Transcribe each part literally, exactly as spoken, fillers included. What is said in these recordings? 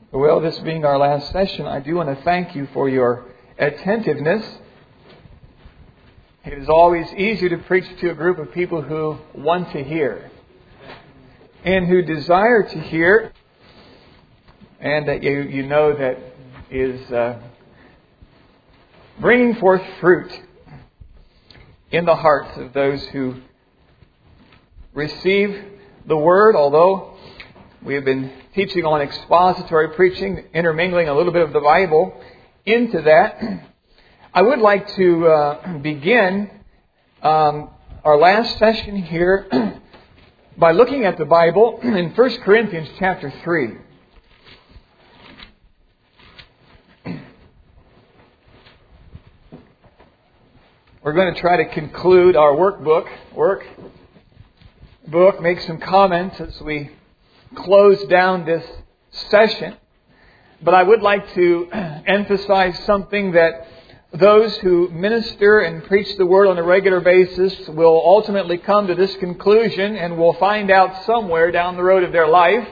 Well, this being our last session, I do want to thank you for your attentiveness. It is always easier to preach to a group of people who want to hear and who desire to hear, and that you, you know that is uh, bringing forth fruit in the hearts of those who receive the Word, although we have been teaching on expository preaching, intermingling a little bit of the Bible into that. I would like to uh, begin um, our last session here by looking at the Bible in First Corinthians chapter three. We're going to try to conclude our workbook, work book, make some comments as we close down this session. But I would like to emphasize something that those who minister and preach the Word on a regular basis will ultimately come to this conclusion and will find out somewhere down the road of their life.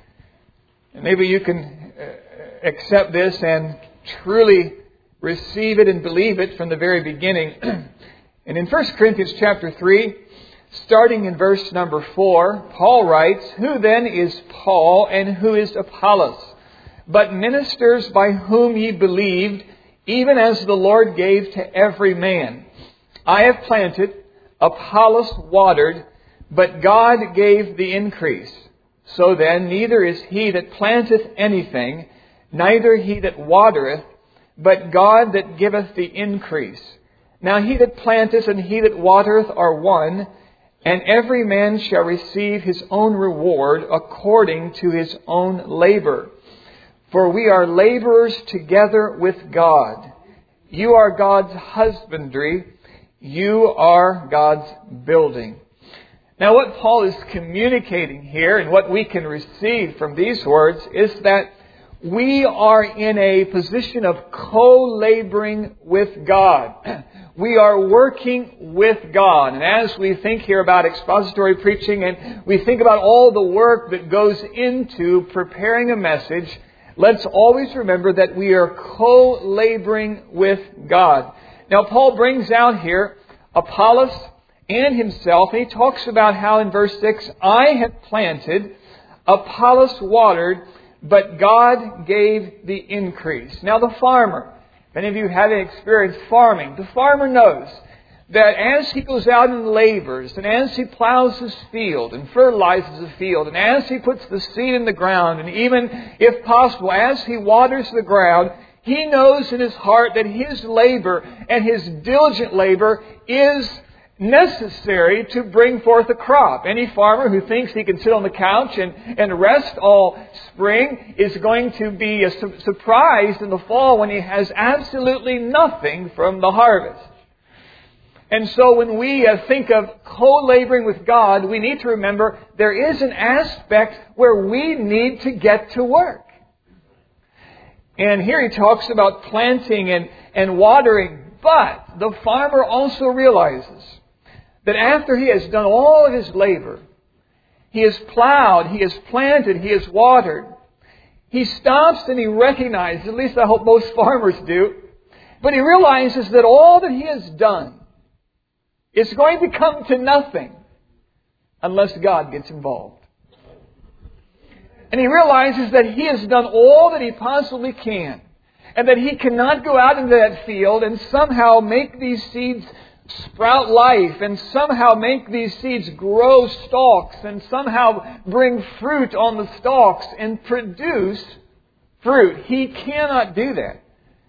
And maybe you can accept this and truly receive it and believe it from the very beginning. And in First Corinthians chapter three, starting in verse number four, Paul writes, "Who then is Paul and who is Apollos? But ministers by whom ye believed, even as the Lord gave to every man. I have planted, Apollos watered, but God gave the increase. So then, neither is he that planteth anything, neither he that watereth, but God that giveth the increase. Now he that planteth and he that watereth are one, and every man shall receive his own reward according to his own labor. For we are laborers together with God. You are God's husbandry. You are God's building." Now what Paul is communicating here, and what we can receive from these words, is that we are in a position of co-laboring with God. We are working with God. And as we think here about expository preaching, and we think about all the work that goes into preparing a message, let's always remember that we are co-laboring with God. Now Paul brings out here Apollos and himself, and he talks about how in verse six, "I have planted, Apollos watered, but God gave the increase." Now the farmer, if any of you haven't experienced farming, the farmer knows that as he goes out and labors, and as he plows his field and fertilizes the field, and as he puts the seed in the ground, and even, if possible, as he waters the ground, he knows in his heart that his labor and his diligent labor is necessary to bring forth a crop. Any farmer who thinks he can sit on the couch and, and rest all spring is going to be su- surprised in the fall when he has absolutely nothing from the harvest. And so when we uh, think of co-laboring with God, we need to remember there is an aspect where we need to get to work. And here he talks about planting and, and watering, but the farmer also realizes that after he has done all of his labor, he has plowed, he has planted, he has watered, he stops and he recognizes, at least I hope most farmers do, but he realizes that all that he has done is going to come to nothing unless God gets involved. And he realizes that he has done all that he possibly can, and that he cannot go out into that field and somehow make these seeds sprout life, and somehow make these seeds grow stalks, and somehow bring fruit on the stalks and produce fruit. He cannot do that.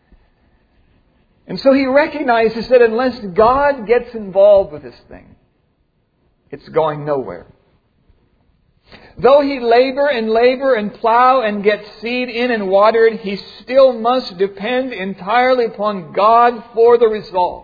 And so he recognizes that unless God gets involved with this thing, it's going nowhere. Though he labor and labor and plow and get seed in and water it, he still must depend entirely upon God for the results.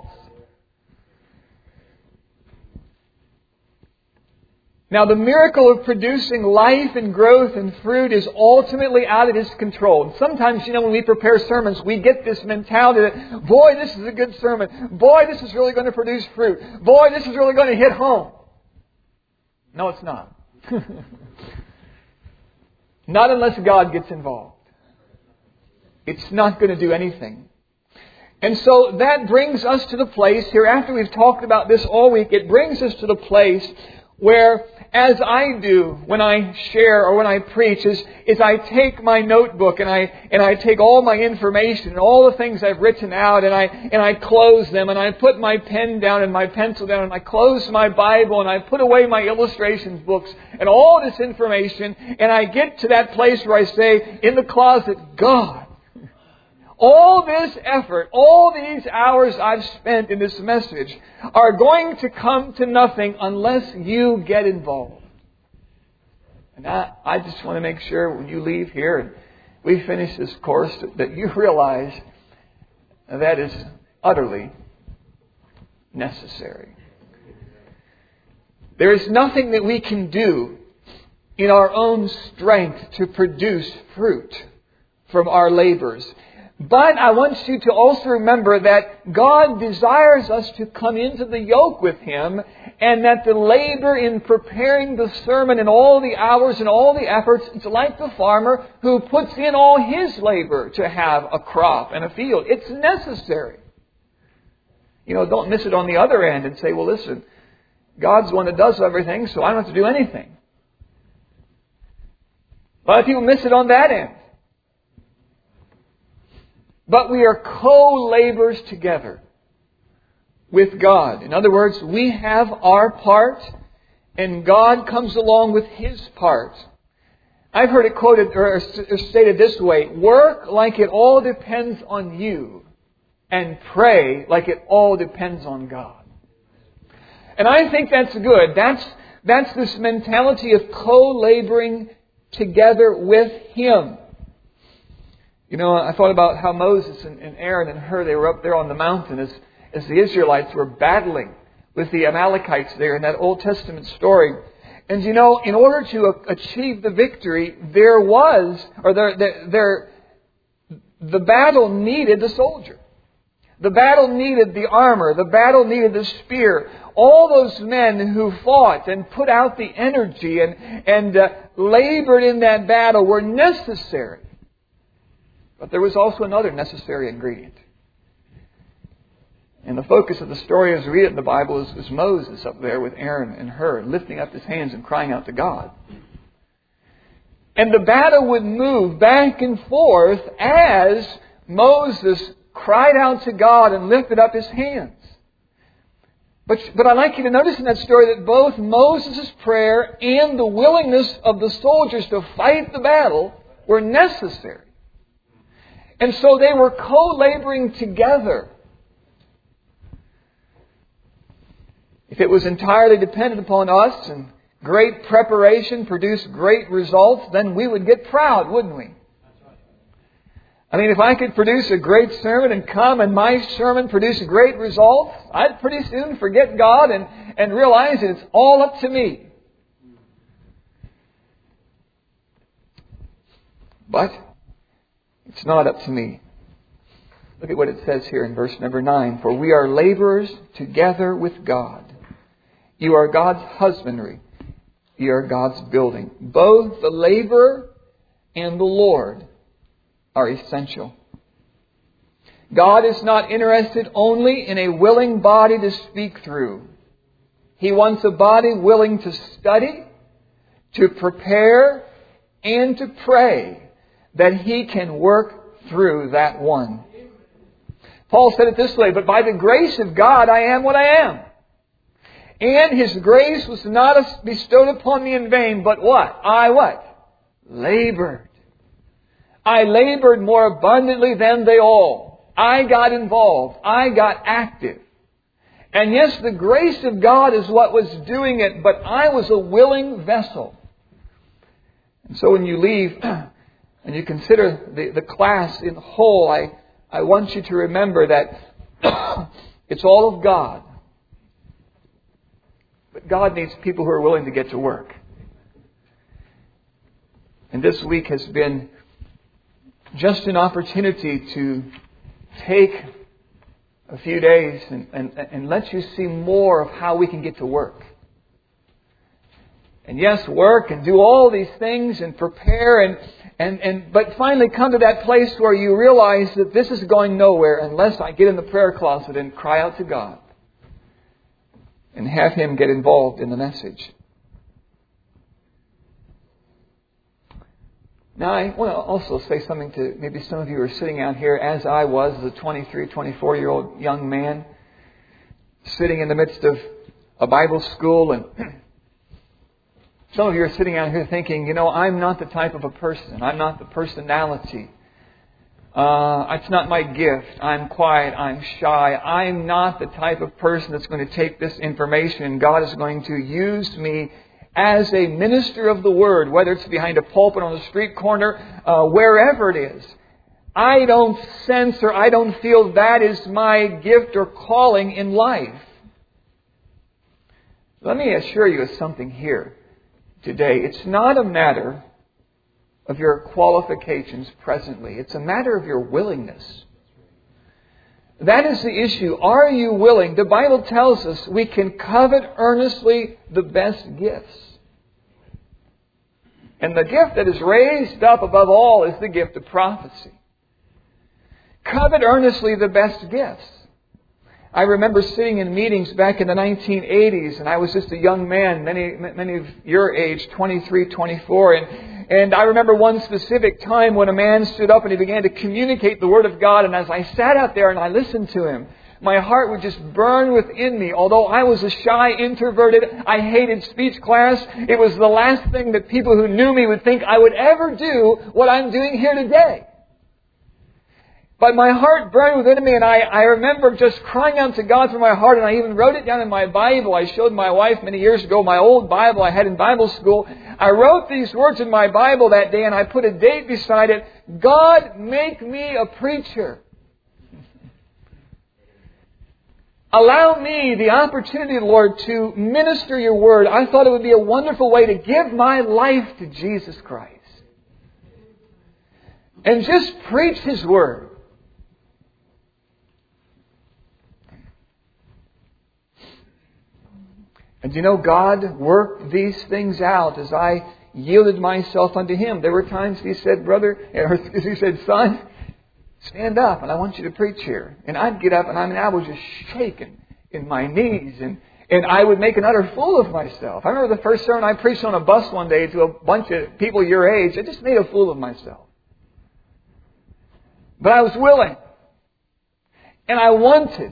Now, the miracle of producing life and growth and fruit is ultimately out of His control. And sometimes, you know, when we prepare sermons, we get this mentality that, boy, this is a good sermon. Boy, this is really going to produce fruit. Boy, this is really going to hit home. No, it's not. Not unless God gets involved. it's not going to do anything. And so that brings us to the place here, after we've talked about this all week, it brings us to the place where, as I do when I share or when I preach, is, is I take my notebook and I and I take all my information and all the things I've written out and I and I close them and I put my pen down and my pencil down and I close my Bible and I put away my illustrations books and all this information, and I get to that place where I say in the closet, God, all this effort, all these hours I've spent in this message are going to come to nothing unless you get involved. And I, I just want to make sure when you leave here and we finish this course that you realize that is utterly necessary. There is nothing that we can do in our own strength to produce fruit from our labors. But I want you to also remember that God desires us to come into the yoke with Him, and that the labor in preparing the sermon and all the hours and all the efforts, it's like the farmer who puts in all his labor to have a crop and a field. It's necessary. You know, don't miss it on the other end and say, well, listen, God's the one that does everything, so I don't have to do anything. A lot of people miss it on that end. But we are co-laborers together with God. In other words, we have our part and God comes along with His part. I've heard it quoted or stated this way: work like it all depends on you, and pray like it all depends on God. And I think that's good. That's, that's this mentality of co-laboring together with Him. You know, I thought about how Moses and, and Aaron and Hur, they were up there on the mountain as, as the Israelites were battling with the Amalekites there in that Old Testament story. And you know, in order to achieve the victory, there was, or there, there, there the battle needed the soldier. The battle needed the armor. The battle needed the spear. All those men who fought and put out the energy and, and uh, labored in that battle were necessary. But there was also another necessary ingredient. And the focus of the story as we read it in the Bible is, is Moses up there with Aaron and Hur, lifting up his hands and crying out to God. And the battle would move back and forth as Moses cried out to God and lifted up his hands. But, but I'd like you to notice in that story that both Moses' prayer and the willingness of the soldiers to fight the battle were necessary. And so they were co-laboring together. If it was entirely dependent upon us and great preparation produced great results, then we would get proud, wouldn't we? I mean, if I could produce a great sermon and come and my sermon produce great results, I'd pretty soon forget God and, and realize that it's all up to me. But it's not up to me. Look at what it says here in verse number nine. For we are laborers together with God. You are God's husbandry. You are God's building. Both the laborer and the Lord are essential. God is not interested only in a willing body to speak through. He wants a body willing to study, to prepare, and to pray, that He can work through that one. Paul said it this way: but by the grace of God I am what I am. And His grace was not bestowed upon me in vain, but what? I what? Labored. I labored more abundantly than they all. I got involved. I got active. And yes, the grace of God is what was doing it, but I was a willing vessel. And so when you leave and you consider the, the class in whole, I, I want you to remember that it's all of God. But God needs people who are willing to get to work. And this week has been just an opportunity to take a few days and, and, and let you see more of how we can get to work. And yes, work and do all these things and prepare and, and, and, but finally come to that place where you realize that this is going nowhere unless I get in the prayer closet and cry out to God and have Him get involved in the message. Now, I want to also say something to maybe some of you who are sitting out here, as I was as a twenty-three, twenty-four-year-old young man, sitting in the midst of a Bible school. And some of you are sitting out here thinking, you know, I'm not the type of a person. I'm not the personality. Uh, it's not my gift. I'm quiet. I'm shy. I'm not the type of person that's going to take this information and God is going to use me as a minister of the Word, whether it's behind a pulpit on the street corner, uh, wherever it is. I don't sense or I don't feel that is my gift or calling in life. Let me assure you of something here today. It's not a matter of your qualifications presently. It's a matter of your willingness. That is the issue. Are you willing? The Bible tells us we can covet earnestly the best gifts. And the gift that is raised up above all is the gift of prophecy. Covet earnestly the best gifts. I remember sitting in meetings back in the nineteen eighties, and I was just a young man, many many of your age, twenty-three, twenty-four, and, and I remember one specific time when a man stood up and he began to communicate the Word of God, and as I sat out there and I listened to him, my heart would just burn within me. Although I was a shy, introverted, I hated speech class, it was the last thing that people who knew me would think I would ever do what I'm doing here today. But my heart burned within me, and I, I remember just crying out to God from my heart, and I even wrote it down in my Bible. I showed my wife many years ago my old Bible I had in Bible school. I wrote these words in my Bible that day, and I put a date beside it. God, make me a preacher. Allow me the opportunity, Lord, to minister your word. I thought it would be a wonderful way to give my life to Jesus Christ. And just preach His word. And you know, God worked these things out as I yielded myself unto Him. There were times He said, brother, or He said, son, stand up and I want you to preach here. And I'd get up and I mean, I was just shaking in my knees and, and I would make an utter fool of myself. I remember the first sermon I preached on a bus one day to a bunch of people your age. I just made a fool of myself. But I was willing. And I wanted.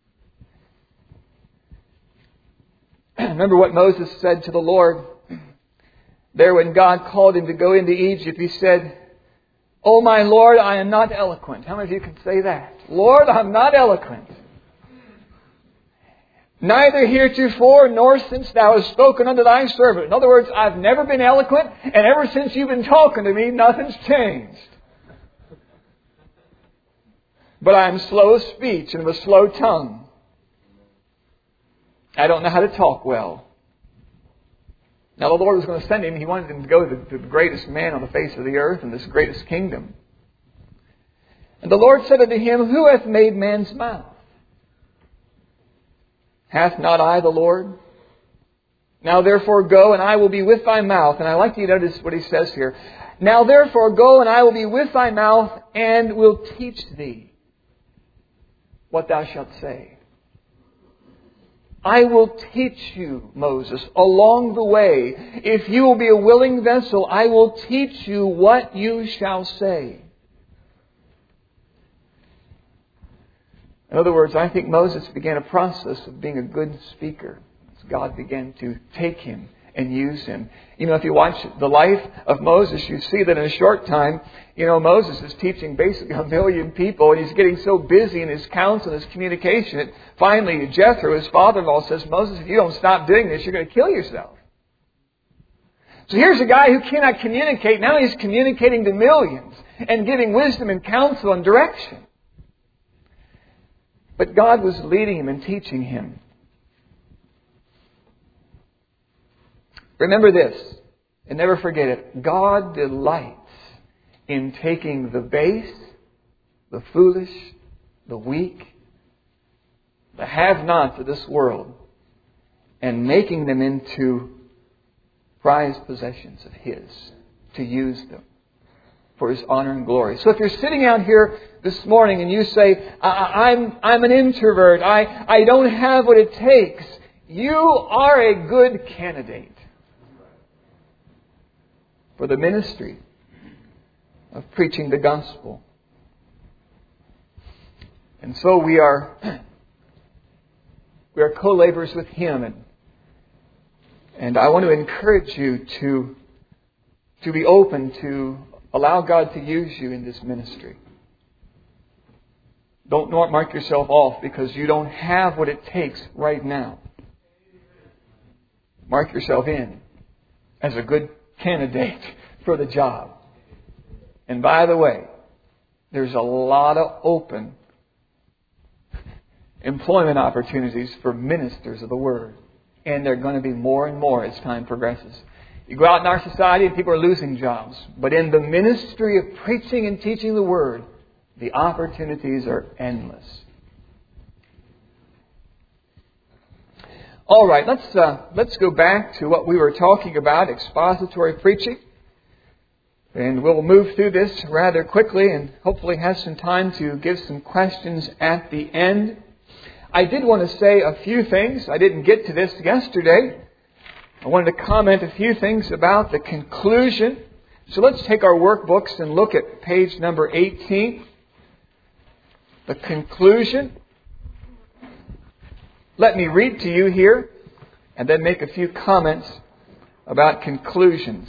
Remember what Moses said to the Lord there when God called him to go into Egypt. He said, "Oh my Lord, I am not eloquent." How many of you can say that? Lord, I'm not eloquent. Neither heretofore nor since thou hast spoken unto thy servant. In other words, I've never been eloquent, and ever since you've been talking to me, nothing's changed. But I'm slow of speech and of a slow tongue. I don't know how to talk well. Now the Lord was going to send him. He wanted him to go to the, to the greatest man on the face of the earth and this greatest kingdom. And the Lord said unto him, "Who hath made man's mouth? Hath not I the Lord? Now therefore go, and I will be with thy mouth." And I like you to notice what he says here. "Now therefore go, and I will be with thy mouth, and will teach thee what thou shalt say." I will teach you, Moses, along the way. If you will be a willing vessel, I will teach you what you shall say. In other words, I think Moses began a process of being a good speaker as God began to take him and use him. You know, if you watch the life of Moses, you see that in a short time, you know, Moses is teaching basically a million people, and he's getting so busy in his counsel and his communication that finally Jethro, his father-in-law, says, "Moses, if you don't stop doing this, you're going to kill yourself." So here's a guy who cannot communicate. Now he's communicating to millions and giving wisdom and counsel and direction. But God was leading him and teaching him. Remember this, and never forget it. God delights in taking the base, the foolish, the weak, the have-nots of this world, and making them into prized possessions of His, to use them for His honor and glory. So if you're sitting out here this morning and you say, I- I'm, I'm an introvert, I, I don't have what it takes, you are a good candidate for the ministry of preaching the gospel. And so we are we are co-laborers with Him, and and I want to encourage you to to be open to allow God to use you in this ministry. Don't mark yourself off because you don't have what it takes right now. Mark yourself in as a good candidate for the job. And by the way, there's a lot of open employment opportunities for ministers of the Word. And there are going to be more and more as time progresses. You go out in our society and people are losing jobs. But in the ministry of preaching and teaching the Word, the opportunities are endless. All right, let's uh, let's go back to what we were talking about, expository preaching. And we'll move through this rather quickly and hopefully have some time to give some questions at the end. I did want to say a few things. I didn't get to this yesterday. I wanted to comment a few things about the conclusion. So let's take our workbooks and look at page number eighteen. The conclusion. Let me read to you here and then make a few comments about conclusions.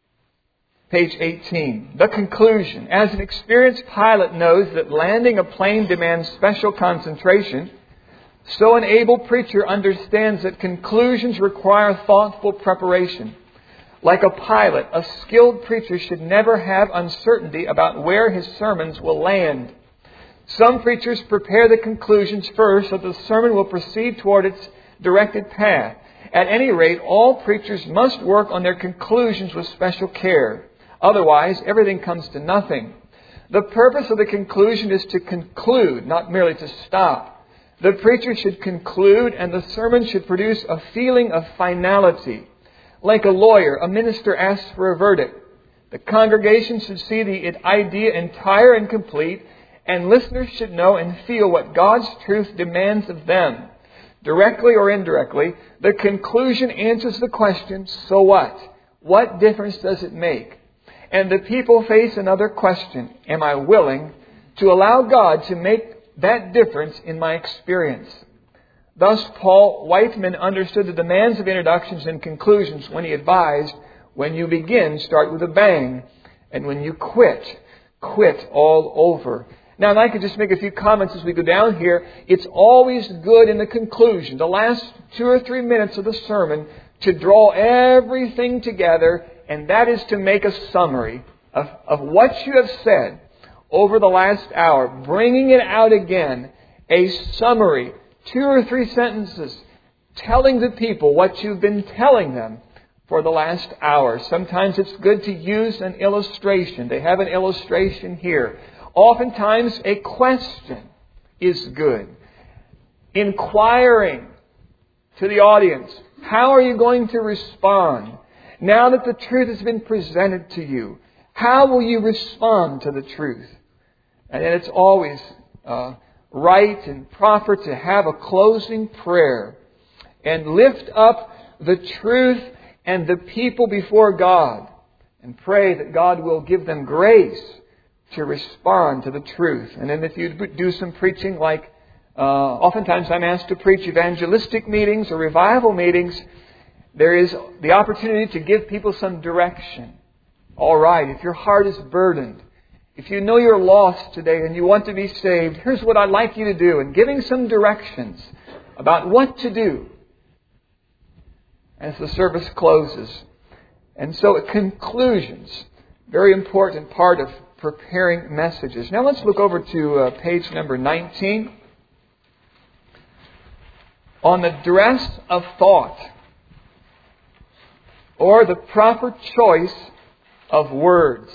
Page eighteen. The conclusion. As an experienced pilot knows that landing a plane demands special concentration, so an able preacher understands that conclusions require thoughtful preparation. Like a pilot, a skilled preacher should never have uncertainty about where his sermons will land. Some preachers prepare the conclusions first so the sermon will proceed toward its directed path. At any rate, all preachers must work on their conclusions with special care. Otherwise, everything comes to nothing. The purpose of the conclusion is to conclude, not merely to stop. The preacher should conclude, and the sermon should produce a feeling of finality. Like a lawyer, a minister asks for a verdict. The congregation should see the idea entire and complete, and listeners should know and feel what God's truth demands of them. Directly or indirectly, the conclusion answers the question, so what? What difference does it make? And the people face another question, am I willing to allow God to make that difference in my experience? Thus, Paul Whiteman understood the demands of introductions and conclusions when he advised, when you begin, start with a bang. And when you quit, quit all over. Now, and I could just make a few comments as we go down here. It's always good in the conclusion, the last two or three minutes of the sermon, to draw everything together, and that is to make a summary of, of what you have said over the last hour, bringing it out again, a summary, two or three sentences, telling the people what you've been telling them for the last hour. Sometimes it's good to use an illustration. They have an illustration here. Oftentimes a question is good. Inquiring to the audience, how are you going to respond? Now that the truth has been presented to you, how will you respond to the truth? And it's always uh, right and proper to have a closing prayer and lift up the truth and the people before God and pray that God will give them grace to respond to the truth. And then if you do some preaching, like uh, oftentimes I'm asked to preach evangelistic meetings or revival meetings, there is the opportunity to give people some direction. All right, if your heart is burdened, if you know you're lost today and you want to be saved, here's what I'd like you to do. And giving some directions about what to do as the service closes. And so conclusions, very important part of preparing messages. Now let's look over to uh, page number nineteen. On the dress of thought, or the proper choice of words.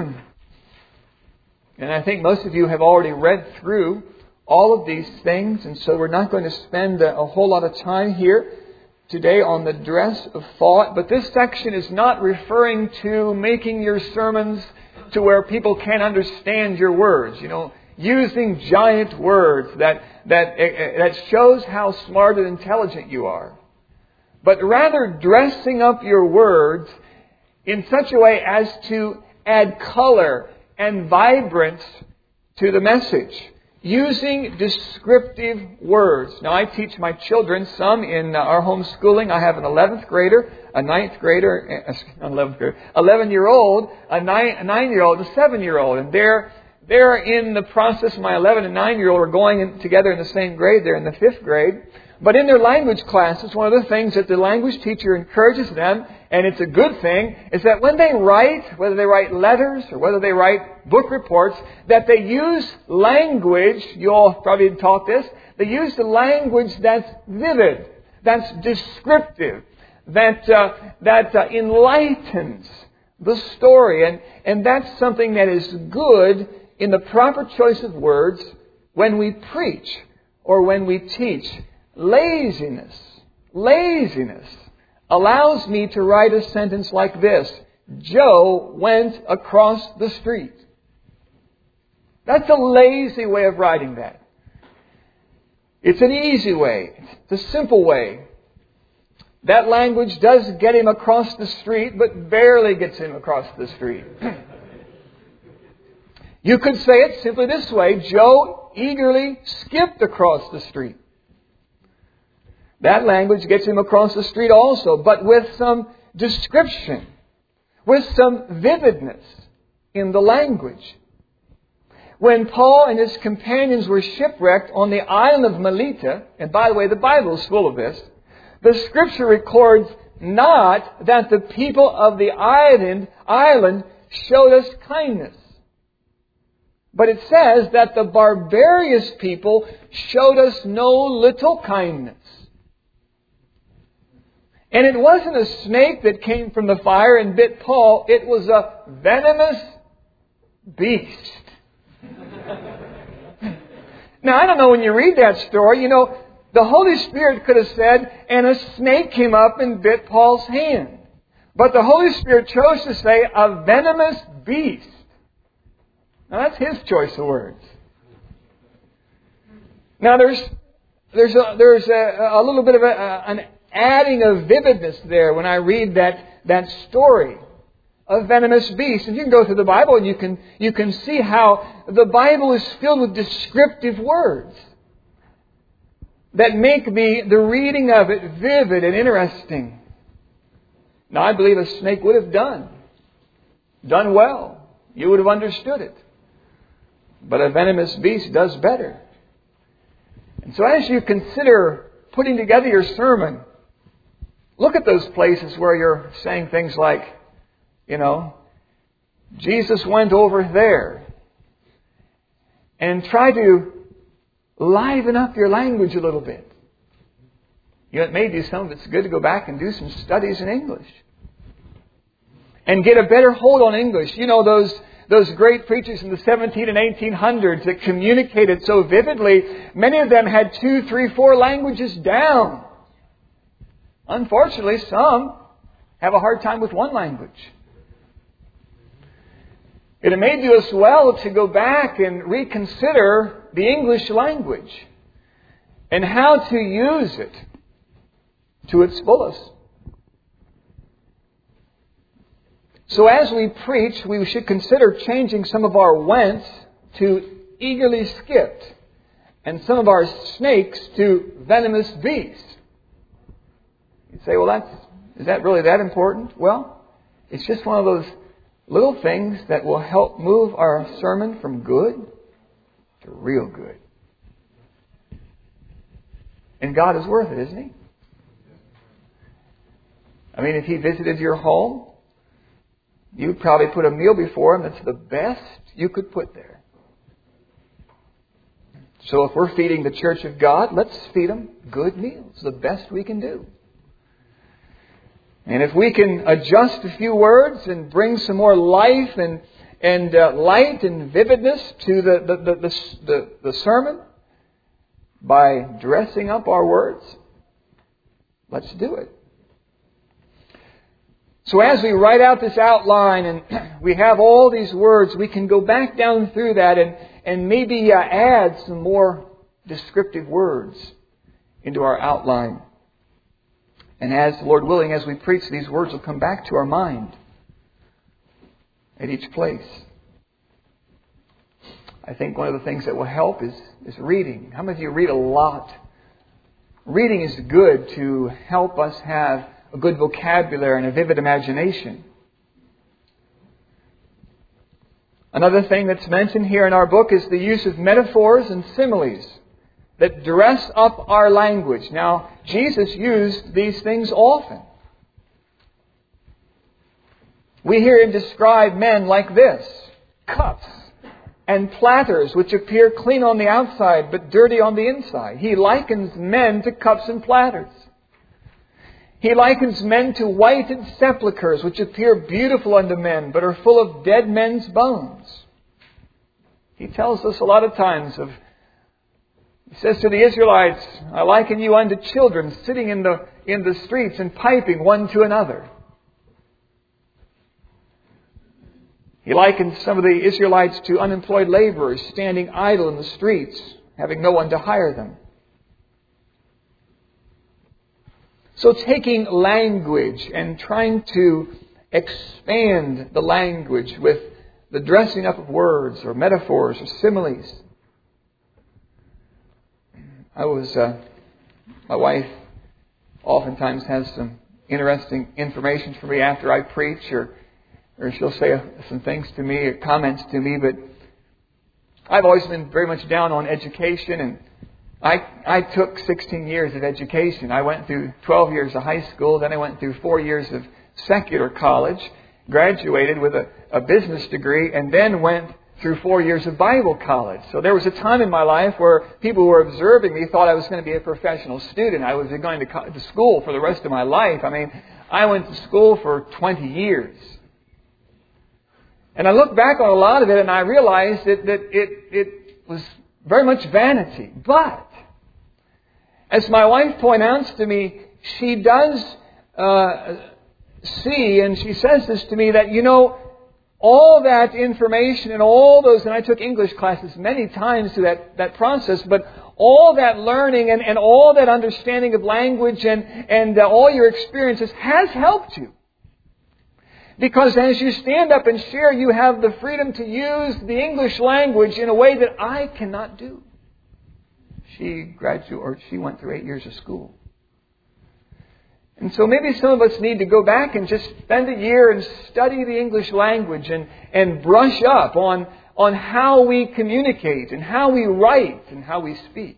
And I think most of you have already read through all of these things, and so we're not going to spend a, a whole lot of time here today on the dress of thought, but this section is not referring to making your sermons to where people can't understand your words. You know, using giant words that that that shows how smart and intelligent you are. But rather dressing up your words in such a way as to add color and vibrance to the message. Using descriptive words. Now, I teach my children some in our homeschooling. I have an eleventh grader, a ninth grader, not eleventh grader, eleven-year-old, a nine, a nine-year-old, a seven-year-old. And they're, they're in the process, my eleven and nine-year-old are going in, together in the same grade. They're in the fifth grade. But in their language classes, one of the things that the language teacher encourages them, and it's a good thing, is that when they write, whether they write letters or whether they write book reports, that they use language, you all probably taught this, they use the language that's vivid, that's descriptive, that uh, that uh, enlightens the story. And, and that's something that is good in the proper choice of words when we preach or when we teach. Laziness, laziness allows me to write a sentence like this. Joe went across the street. That's a lazy way of writing that. It's an easy way. It's a simple way. That language does get him across the street, but barely gets him across the street. You could say it simply this way. Joe eagerly skipped across the street. That language gets him across the street also, but with some description, with some vividness in the language. When Paul and his companions were shipwrecked on the island of Melita, and by the way, the Bible is full of this, the Scripture records not that the people of the island, island showed us kindness, but it says that the barbarous people showed us no little kindness. And it wasn't a snake that came from the fire and bit Paul. It was a venomous beast. Now, I don't know, when you read that story, you know, the Holy Spirit could have said, and a snake came up and bit Paul's hand. But the Holy Spirit chose to say, a venomous beast. Now, that's His choice of words. Now, there's there's a, there's a, a little bit of a, an adding of vividness there when I read that, that story of venomous beasts. And you can go through the Bible and you can, you can see how the Bible is filled with descriptive words that make the, the reading of it vivid and interesting. Now, I believe a snake would have done, done well. You would have understood it. But a venomous beast does better. And so as you consider putting together your sermon, look at those places where you're saying things like, you know, Jesus went over there. And try to liven up your language a little bit. You know, it may do some of it's good to go back and do some studies in English. And get a better hold on English. You know, those those great preachers in the seventeen and eighteen hundreds that communicated so vividly, many of them had two, three, four languages down. Unfortunately, some have a hard time with one language. It may do us well to go back and reconsider the English language and how to use it to its fullest. So as we preach, we should consider changing some of our wents to eagerly skipped and some of our snakes to venomous beasts. You say, well, that's, is that really that important? Well, it's just one of those little things that will help move our sermon from good to real good. And God is worth it, isn't He? I mean, if He visited your home, you'd probably put a meal before Him that's the best you could put there. So if we're feeding the church of God, let's feed them good meals, the best we can do. And if we can adjust a few words and bring some more life and and uh, light and vividness to the the, the, the, the the sermon by dressing up our words, let's do it. So as we write out this outline and we have all these words, we can go back down through that and, and maybe uh, add some more descriptive words into our outline. And as, Lord willing, as we preach, these words will come back to our mind at each place. I think one of the things that will help is, is reading. How many of you read a lot? Reading is good to help us have a good vocabulary and a vivid imagination. Another thing that's mentioned here in our book is the use of metaphors and similes that dress up our language. Now, Jesus used these things often. We hear Him describe men like this: cups and platters which appear clean on the outside but dirty on the inside. He likens men to cups and platters. He likens men to whited sepulchres, which appear beautiful unto men, but are full of dead men's bones. He tells us a lot of times of, He says to the Israelites, I liken you unto children sitting in the, in the streets and piping one to another. He likens some of the Israelites to unemployed laborers standing idle in the streets, having no one to hire them. So taking language and trying to expand the language with the dressing up of words or metaphors or similes. I was, uh, my wife oftentimes has some interesting information for me after I preach, or, or she'll say uh, some things to me or comments to me, but I've always been very much down on education, and I, I took sixteen years of education. I went through twelve years of high school, then I went through four years of secular college, graduated with a, a business degree, and then went through four years of Bible college. So there was a time in my life where people who were observing me thought I was going to be a professional student. I was going to, co- to school for the rest of my life. I mean, I went to school for twenty years. And I look back on a lot of it and I realized that, that it, it was very much vanity. But as my wife points out to me, she does uh, see, and she says this to me, that, you know, all that information and all those, and I took English classes many times through that, that process, but all that learning and, and all that understanding of language and, and uh, all your experiences has helped you. Because as you stand up and share, you have the freedom to use the English language in a way that I cannot do. She graduated, or she went through eight years of school. And so maybe some of us need to go back and just spend a year and study the English language and, and brush up on, on how we communicate and how we write and how we speak.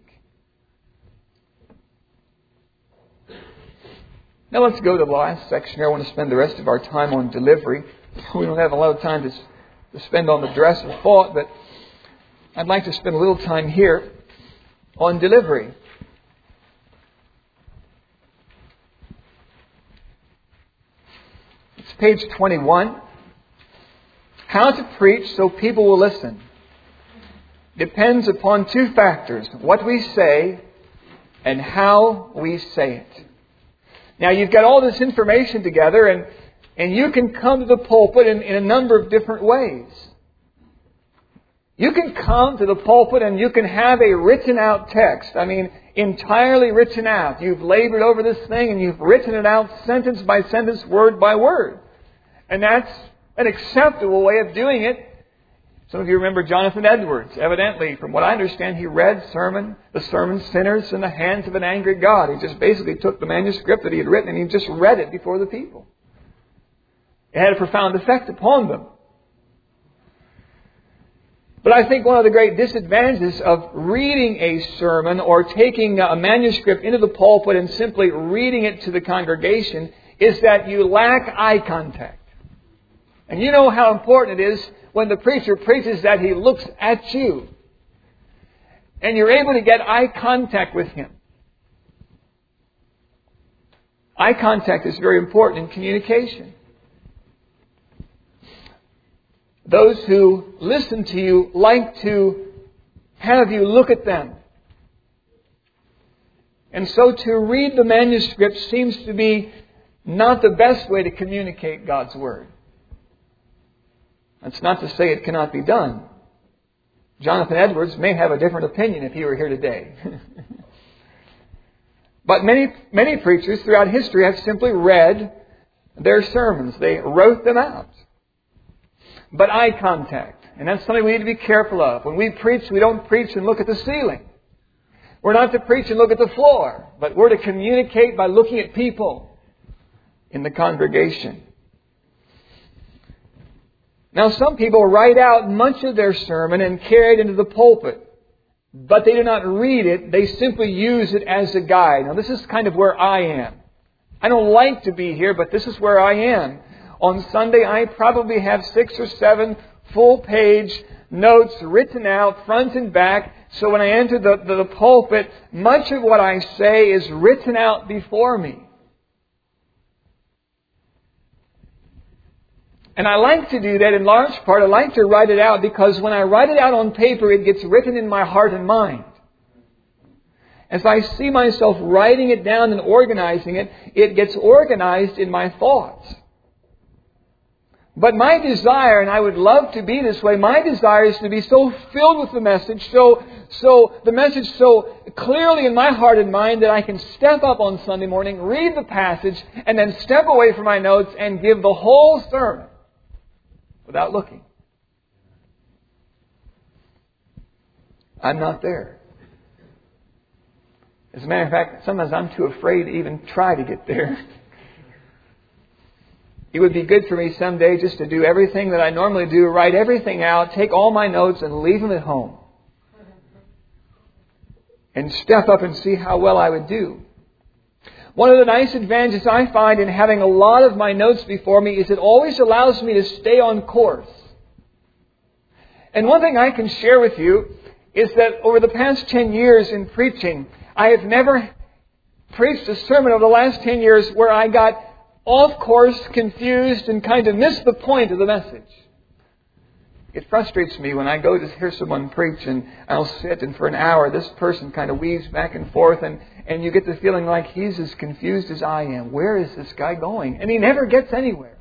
Now let's go to the last section here. I want to spend the rest of our time on delivery. We don't have a lot of time to, to spend on the dress or thought, but I'd like to spend a little time here on delivery. It's page twenty-one. How to preach so people will listen depends upon two factors: what we say and how we say it. Now, you've got all this information together, and, and you can come to the pulpit in, in a number of different ways. You can come to the pulpit and you can have a written out text. I mean, entirely written out. You've labored over this thing and you've written it out sentence by sentence, word by word. And that's an acceptable way of doing it. Some of you remember Jonathan Edwards. Evidently, from what I understand, he read sermon, the sermon Sinners in the Hands of an Angry God. He just basically took the manuscript that he had written and he just read it before the people. It had a profound effect upon them. But I think one of the great disadvantages of reading a sermon or taking a manuscript into the pulpit and simply reading it to the congregation is that you lack eye contact. And you know how important it is when the preacher preaches that he looks at you. And you're able to get eye contact with him. Eye contact is very important in communication. Those who listen to you like to have you look at them. And so to read the manuscript seems to be not the best way to communicate God's Word. That's not to say it cannot be done. Jonathan Edwards may have a different opinion if he were here today. But many, many preachers throughout history have simply read their sermons. They wrote them out. But eye contact, and that's something we need to be careful of. When we preach, we don't preach and look at the ceiling. We're not to preach and look at the floor, but we're to communicate by looking at people in the congregation. Now, some people write out much of their sermon and carry it into the pulpit, but they do not read it. They simply use it as a guide. Now, this is kind of where I am. I don't like to be here, but this is where I am. On Sunday, I probably have six or seven full-page notes written out front and back. So when I enter the, the, the pulpit, much of what I say is written out before me. And I like to do that in large part. I like to write it out because when I write it out on paper, it gets written in my heart and mind. As I see myself writing it down and organizing it, it gets organized in my thoughts. But my desire, and I would love to be this way, my desire is to be so filled with the message, so, so the message so clearly in my heart and mind that I can step up on Sunday morning, read the passage, and then step away from my notes and give the whole sermon without looking. I'm not there. As a matter of fact, sometimes I'm too afraid to even try to get there. It would be good for me someday just to do everything that I normally do, write everything out, take all my notes and leave them at home. And step up and see how well I would do. One of the nice advantages I find in having a lot of my notes before me is it always allows me to stay on course. And one thing I can share with you is that over the past ten years in preaching, I have never preached a sermon over the last ten years where I got off course, confused, and kind of missed the point of the message. It frustrates me when I go to hear someone preach and I'll sit and for an hour this person kind of weaves back and forth and, and you get the feeling like he's as confused as I am. Where is this guy going? And he never gets anywhere.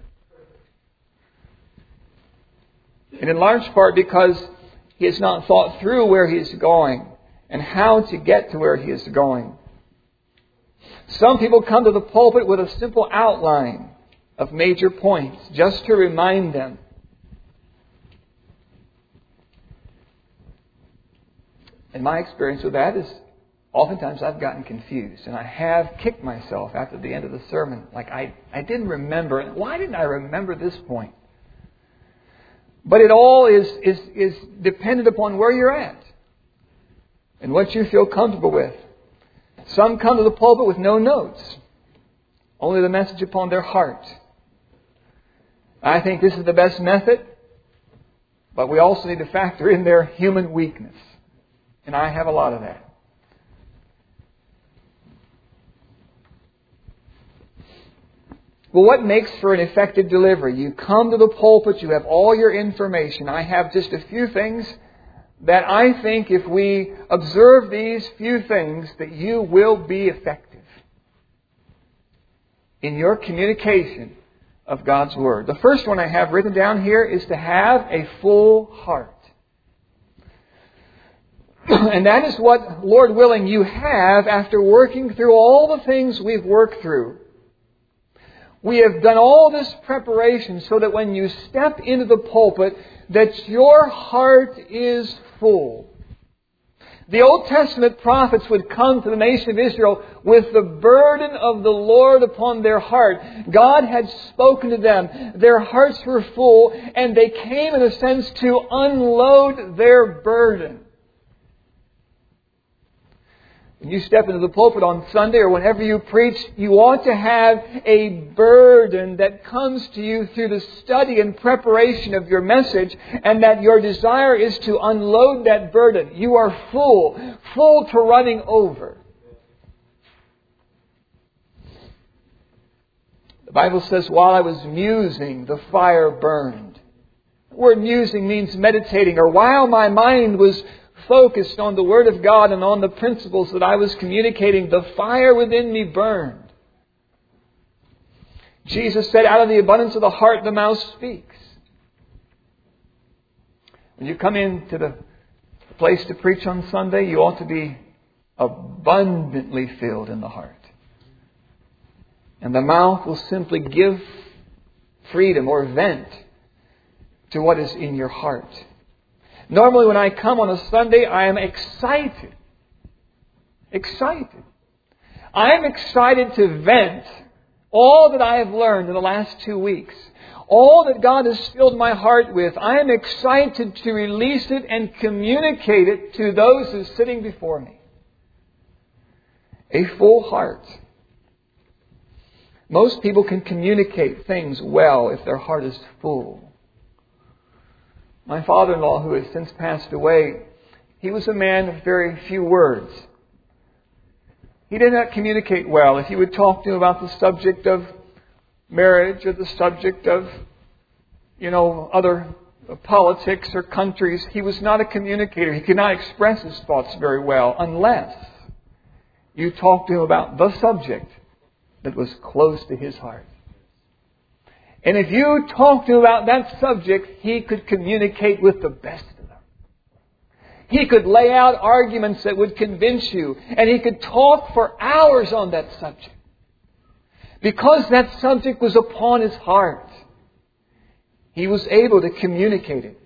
And in large part because he has not thought through where he is going and how to get to where he is going. Some people come to the pulpit with a simple outline of major points just to remind them. And my experience with that is oftentimes I've gotten confused and I have kicked myself after the end of the sermon. Like I, I didn't remember. Why didn't I remember this point? But it all is, is, is dependent upon where you're at and what you feel comfortable with. Some come to the pulpit with no notes, only the message upon their heart. I think this is the best method, but we also need to factor in their human weakness. And I have a lot of that. Well, what makes for an effective delivery? You come to the pulpit, you have all your information. I have just a few things that I think if we observe these few things, that you will be effective in your communication of God's Word. The first one I have written down here is to have a full heart. And that is what, Lord willing, you have after working through all the things we've worked through. We have done all this preparation so that when you step into the pulpit, that your heart is full. The Old Testament prophets would come to the nation of Israel with the burden of the Lord upon their heart. God had spoken to them. Their hearts were full, and they came in a sense to unload their burden. When you step into the pulpit on Sunday or whenever you preach, you ought to have a burden that comes to you through the study and preparation of your message, and that your desire is to unload that burden. You are full, full to running over. The Bible says, while I was musing, the fire burned. The word musing means meditating, or while my mind was focused on the Word of God and on the principles that I was communicating, the fire within me burned. Jesus said, out of the abundance of the heart, the mouth speaks. When you come into the place to preach on Sunday, you ought to be abundantly filled in the heart. And the mouth will simply give freedom or vent to what is in your heart. Normally when I come on a Sunday, I am excited. Excited. I am excited to vent all that I have learned in the last two weeks. All that God has filled my heart with. I am excited to release it and communicate it to those who are sitting before me. A full heart. Most people can communicate things well if their heart is full. My father-in-law, who has since passed away, he was a man of very few words. He did not communicate well. If you would talk to him about the subject of marriage or the subject of, you know, other politics or countries, he was not a communicator. He could not express his thoughts very well unless you talked to him about the subject that was close to his heart. And if you talked to him about that subject, he could communicate with the best of them. He could lay out arguments that would convince you, and he could talk for hours on that subject. Because that subject was upon his heart, he was able to communicate it.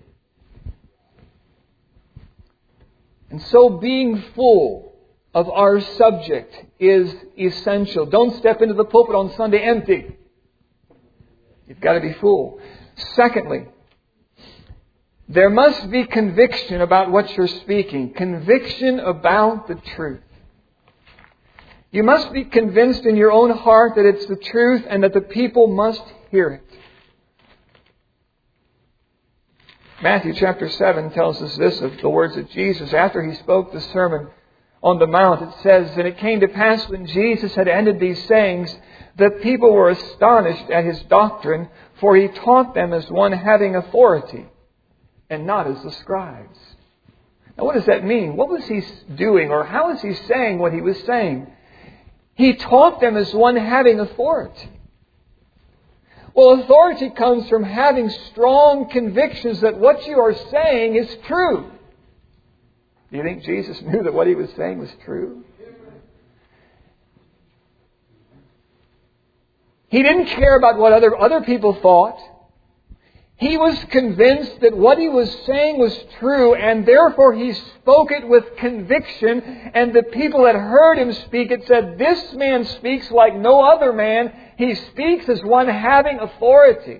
And so being full of our subject is essential. Don't step into the pulpit on Sunday empty. You've got to be full. Secondly, there must be conviction about what you're speaking. Conviction about the truth. You must be convinced in your own heart that it's the truth and that the people must hear it. Matthew chapter seven tells us this of the words of Jesus. After He spoke the Sermon on the Mount, it says, "And it came to pass when Jesus had ended these sayings, the people were astonished at His doctrine, for He taught them as one having authority, and not as the scribes." Now what does that mean? What was He doing, or how is He saying what He was saying? He taught them as one having authority. Well, authority comes from having strong convictions that what you are saying is true. Do you think Jesus knew that what He was saying was true? He didn't care about what other, other people thought. He was convinced that what He was saying was true, and therefore He spoke it with conviction. And the people that heard Him speak it said, "This man speaks like no other man. He speaks as one having authority."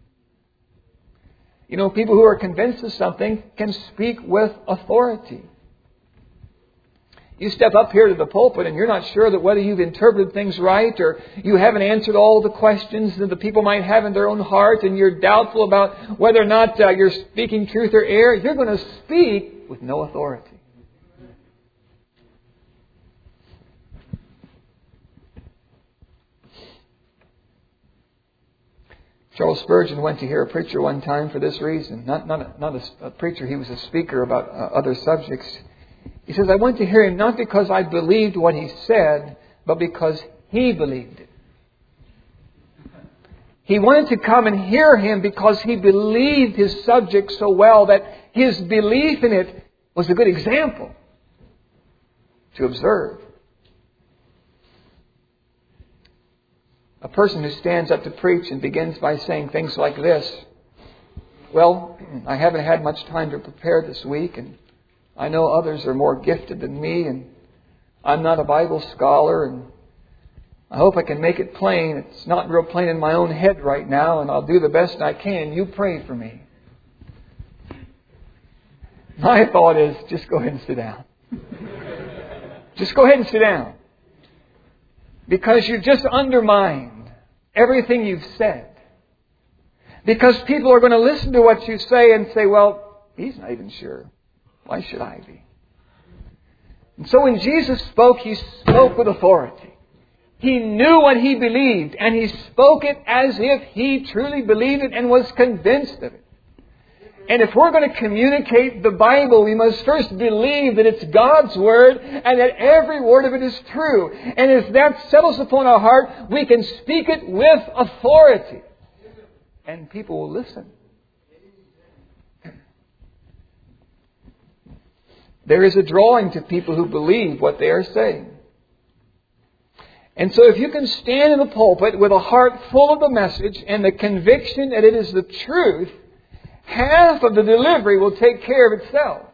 You know, people who are convinced of something can speak with authority. You step up here to the pulpit and you're not sure that whether you've interpreted things right or you haven't answered all the questions that the people might have in their own heart, and you're doubtful about whether or not uh, you're speaking truth or error, you're going to speak with no authority. Charles Spurgeon went to hear a preacher one time for this reason. Not, not, a, not a, a preacher, he was a speaker about uh, other subjects. He says, "I went to hear him not because I believed what he said, but because he believed it." He wanted to come and hear him because he believed his subject so well that his belief in it was a good example to observe. A person who stands up to preach and begins by saying things like this: "Well, I haven't had much time to prepare this week, and I know others are more gifted than me, and I'm not a Bible scholar, and I hope I can make it plain. It's not real plain in my own head right now, and I'll do the best I can. You pray for me." My thought is, just go ahead and sit down. Just go ahead and sit down. Because you just undermined everything you've said. Because people are going to listen to what you say and say, "Well, he's not even sure. Why should I be?" And so when Jesus spoke, He spoke with authority. He knew what He believed, and He spoke it as if He truly believed it and was convinced of it. And if we're going to communicate the Bible, we must first believe that it's God's Word and that every word of it is true. And if that settles upon our heart, we can speak it with authority. And people will listen. There is a drawing to people who believe what they are saying. And so if you can stand in the pulpit with a heart full of the message and the conviction that it is the truth, half of the delivery will take care of itself.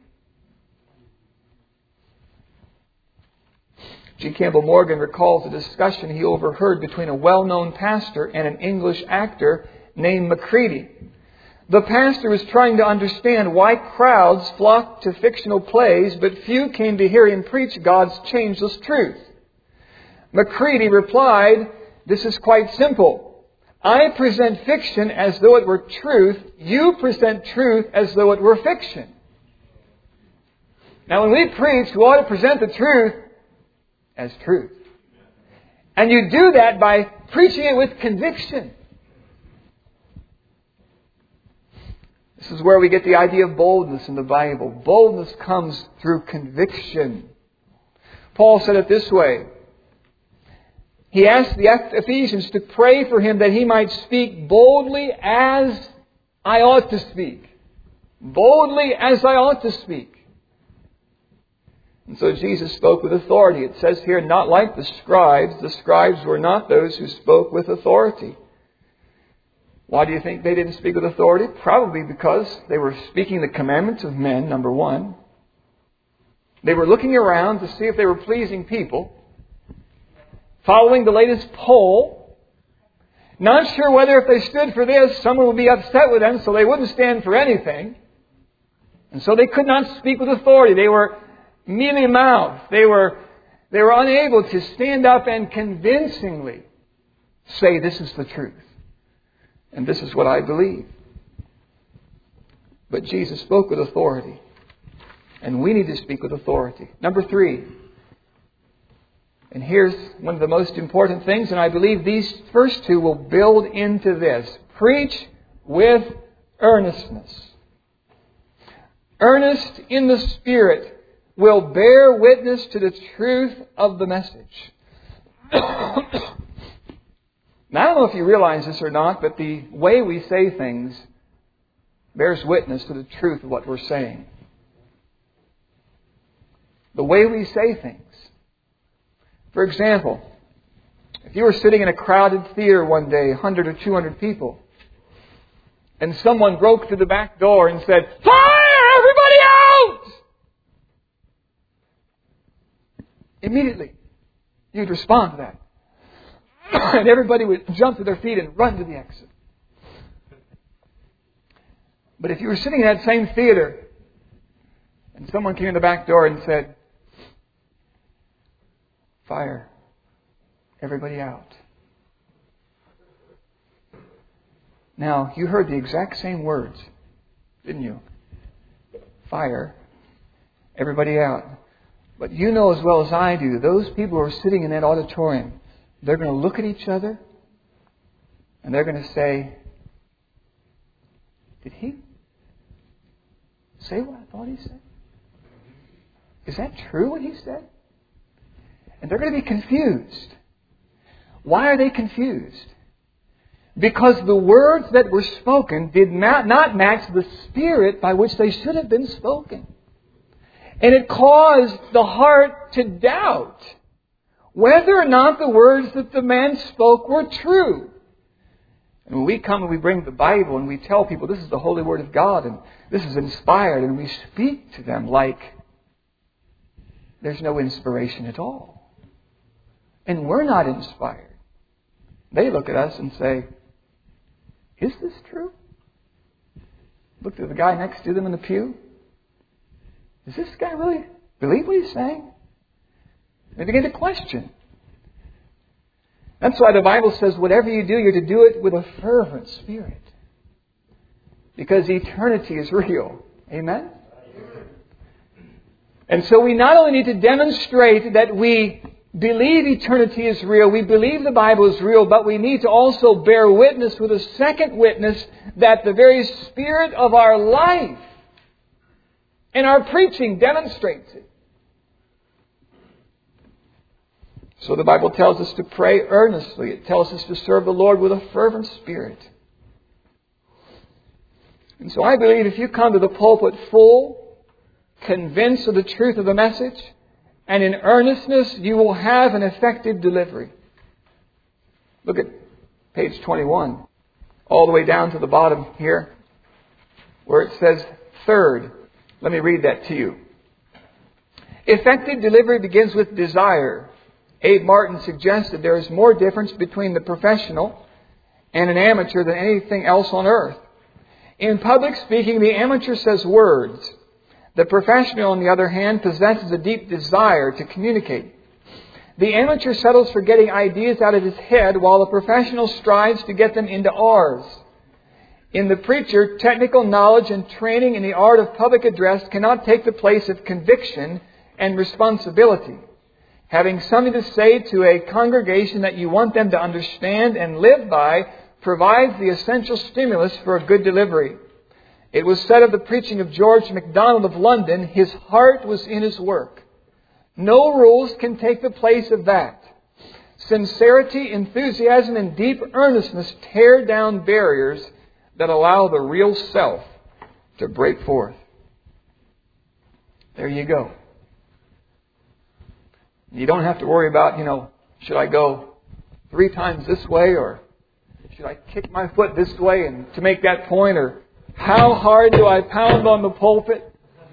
G. Campbell Morgan recalls a discussion he overheard between a well-known pastor and an English actor named Macready. The pastor was trying to understand why crowds flocked to fictional plays, but few came to hear him preach God's changeless truth. Macready replied, "This is quite simple. I present fiction as though it were truth. You present truth as though it were fiction." Now, when we preach, we ought to present the truth as truth. And you do that by preaching it with conviction. This is where we get the idea of boldness in the Bible. Boldness comes through conviction. Paul said it this way. He asked the Ephesians to pray for him that he might speak boldly as I ought to speak. Boldly as I ought to speak. And so Jesus spoke with authority. It says here, not like the scribes. The scribes were not those who spoke with authority. Why do you think they didn't speak with authority? Probably because they were speaking the commandments of men, number one. They were looking around to see if they were pleasing people. Following the latest poll. Not sure whether if they stood for this, someone would be upset with them, so they wouldn't stand for anything. And so they could not speak with authority. They were mealy-mouthed. They were, they were unable to stand up and convincingly say, this is the truth. And this is what I believe. But Jesus spoke with authority. And we need to speak with authority. Number three. And here's one of the most important things, and I believe these first two will build into this. Preach with earnestness. Earnest in the Spirit will bear witness to the truth of the message. Now, I don't know if you realize this or not, but the way we say things bears witness to the truth of what we're saying. The way we say things. For example, if you were sitting in a crowded theater one day, one hundred or two hundred people, and someone broke through the back door and said, "Fire! Everybody out!" Immediately, you'd respond to that. And everybody would jump to their feet and run to the exit. But if you were sitting in that same theater, and someone came in the back door and said, "Fire! Everybody out." Now, you heard the exact same words, didn't you? Fire! Everybody out. But you know as well as I do, those people who are sitting in that auditorium, they're going to look at each other and they're going to say, "Did he say what I thought he said? Is that true what he said?" And they're going to be confused. Why are they confused? Because the words that were spoken did not, not match the spirit by which they should have been spoken. And it caused the heart to doubt whether or not the words that the man spoke were true. And when we come and we bring the Bible and we tell people this is the holy Word of God and this is inspired, and we speak to them like there's no inspiration at all. And we're not inspired. They look at us and say, "Is this true?" Look at the guy next to them in the pew. Does this guy really believe what he's saying? They begin to question. That's why the Bible says whatever you do, you're to do it with a fervent spirit. Because eternity is real. Amen? And so we not only need to demonstrate that we believe eternity is real. We believe the Bible is real, but we need to also bear witness with a second witness that the very spirit of our life and our preaching demonstrates it. So the Bible tells us to pray earnestly. It tells us to serve the Lord with a fervent spirit. And so I believe if you come to the pulpit full, convinced of the truth of the message, and in earnestness, you will have an effective delivery. Look at page twenty-one, all the way down to the bottom here, where it says third. Let me read that to you. Effective delivery begins with desire. Abe Martin suggested there is more difference between the professional and an amateur than anything else on earth. In public speaking, the amateur says words. The professional, on the other hand, possesses a deep desire to communicate. The amateur settles for getting ideas out of his head, while the professional strives to get them into ours. In the preacher, technical knowledge and training in the art of public address cannot take the place of conviction and responsibility. Having something to say to a congregation that you want them to understand and live by provides the essential stimulus for a good delivery. It was said of the preaching of George MacDonald of London, his heart was in his work. No rules can take the place of that. Sincerity, enthusiasm, and deep earnestness tear down barriers that allow the real self to break forth. There you go. You don't have to worry about, you know, should I go three times this way, or should I kick my foot this way and to make that point, or how hard do I pound on the pulpit?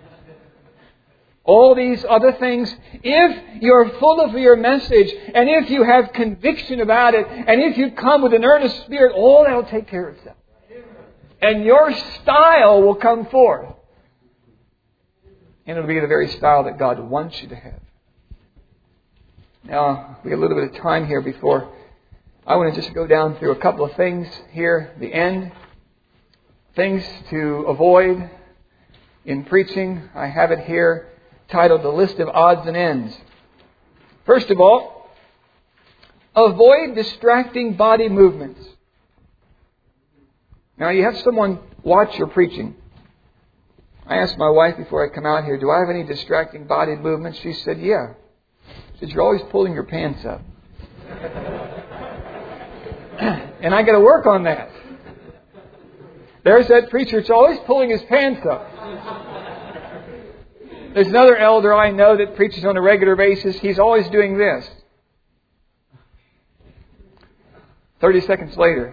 All these other things. If you're full of your message, and if you have conviction about it, and if you come with an earnest spirit, all that will take care of itself. And your style will come forth. And it'll be the very style that God wants you to have. Now, we have a little bit of time here before I want to just go down through a couple of things here, the end. Things to avoid in preaching. I have it here titled The List of Odds and Ends. First of all, avoid distracting body movements. Now, you have someone watch your preaching. I asked my wife before I come out here, do I have any distracting body movements? She said, yeah. She said, you're always pulling your pants up. And I got to work on that. There's that preacher that's always pulling his pants up. There's another elder I know that preaches on a regular basis. He's always doing this. Thirty seconds later.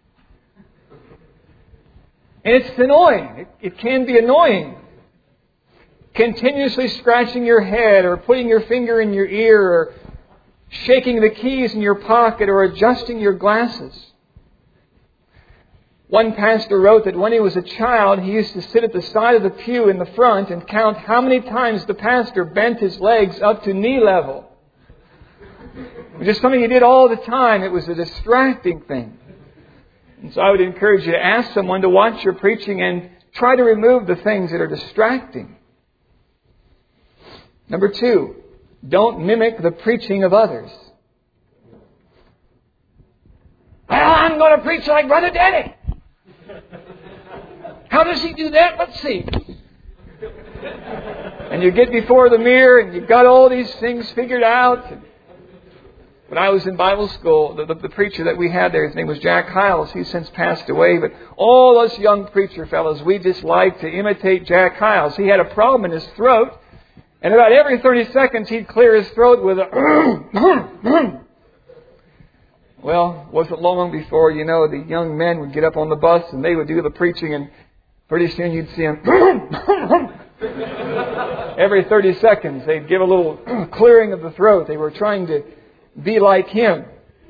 And it's annoying. It, it can be annoying. Continuously scratching your head, or putting your finger in your ear, or shaking the keys in your pocket, or adjusting your glasses. One pastor wrote that when he was a child, he used to sit at the side of the pew in the front and count how many times the pastor bent his legs up to knee level. It was just something he did all the time. It was a distracting thing. And so I would encourage you to ask someone to watch your preaching and try to remove the things that are distracting. Number two, don't mimic the preaching of others. Well, I'm going to preach like Brother Denny. How does he do that? Let's see. And you get before the mirror and you've got all these things figured out. When I was in Bible school, the, the, the preacher that we had there, his name was Jack Hiles. He's since passed away. But all us young preacher fellows, we just like to imitate Jack Hiles. He had a problem in his throat. And about every thirty seconds, he'd clear his throat with a... Well, wasn't long before, you know, the young men would get up on the bus and they would do the preaching, and pretty soon you'd see them... Every thirty seconds, they'd give a little clearing of the throat. They were trying to be like him.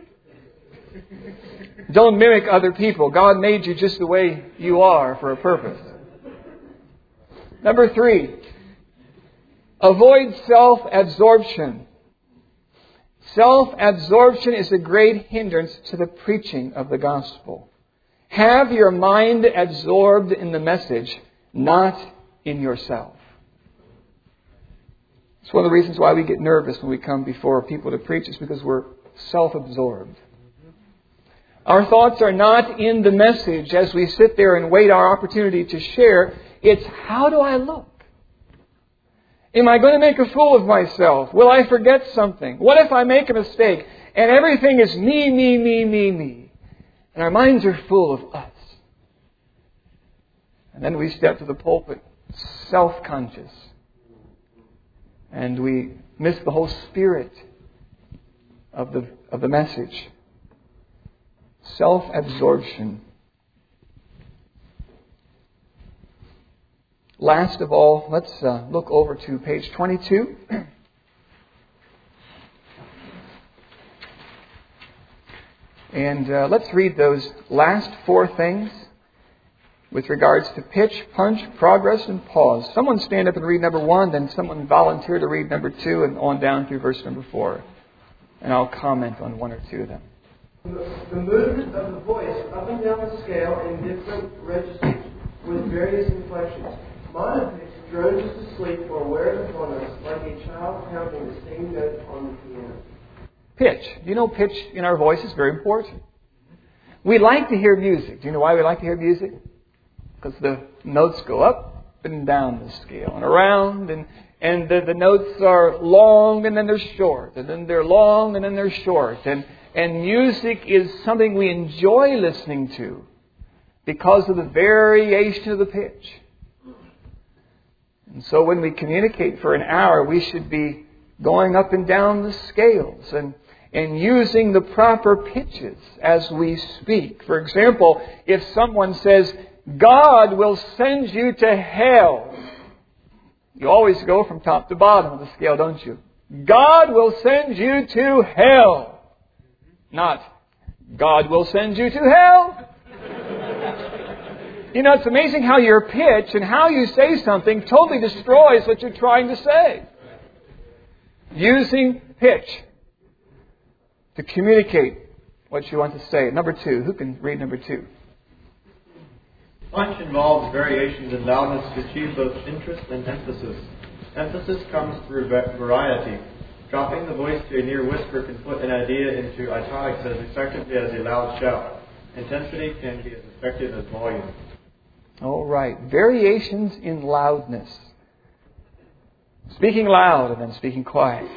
Don't mimic other people. God made you just the way you are for a purpose. Number three, avoid self-absorption. Self-absorption is a great hindrance to the preaching of the gospel. Have your mind absorbed in the message, not in yourself. It's one of the reasons why we get nervous when we come before people to preach. It's because we're self-absorbed. Our thoughts are not in the message as we sit there and wait our opportunity to share. It's, how do I look? Am I going to make a fool of myself? Will I forget something? What if I make a mistake? And everything is me, me, me, me, me. And our minds are full of us. And then we step to the pulpit self-conscious. And we miss the whole spirit of the, of the message. Self-absorption. Last of all, let's uh, look over to page twenty-two. And uh, let's read those last four things with regards to pitch, punch, progress, and pause. Someone stand up and read number one, then someone volunteer to read number two, and on down through verse number four. And I'll comment on one or two of them. The movement of the voice up and down the scale in different registers with various inflections. Monopitch drones us to sleep or wears upon us like a child counting the same note on the piano. Pitch. Do you know pitch in our voice is very important? We like to hear music. Do you know why we like to hear music? Because the notes go up and down the scale and around, and, and the, the notes are long and then they're short, and then they're long and then they're short. And, and music is something we enjoy listening to because of the variation of the pitch. And so when we communicate for an hour, we should be going up and down the scales and, and using the proper pitches as we speak. For example, if someone says, God will send you to hell, you always go from top to bottom of the scale, don't you? God will send you to hell. Not, God will send you to hell. You know, it's amazing how your pitch and how you say something totally destroys what you're trying to say. Using pitch to communicate what you want to say. Number two. Who can read number two? Punch involves variations in loudness to achieve both interest and emphasis. Emphasis comes through variety. Dropping the voice to a near whisper can put an idea into italics as effectively as a loud shout. Intensity can be as effective as volume. All right. Variations in loudness. Speaking loud and then speaking quiet.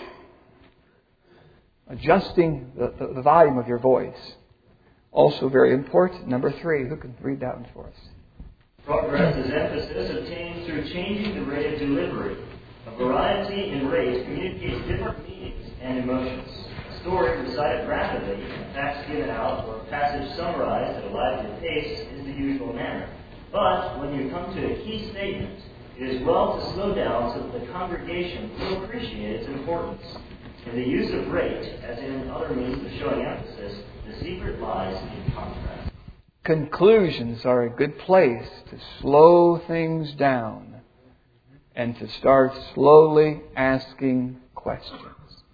Adjusting the, the, the volume of your voice. Also very important. Number three. Who can read that one for us? Progress is emphasis obtained through changing the rate of delivery. A variety in rate communicates different meanings and emotions. A story recited rapidly, facts given out, or a passage summarized at a lively pace is the usual manner. But when you come to a key statement, it is well to slow down so that the congregation will appreciate its importance. In the use of rate, as in other means of showing emphasis, the secret lies in contrast. Conclusions are a good place to slow things down and to start slowly asking questions.